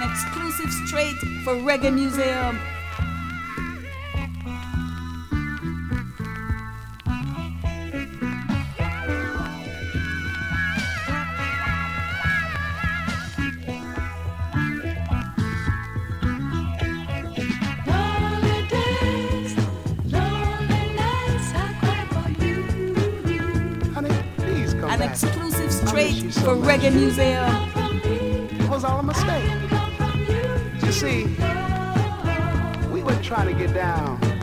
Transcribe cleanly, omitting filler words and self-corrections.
exclusive straight for Reggae Museum. An exclusive straight for Reggae Museum. It was all a mistake. You see, we were trying to get down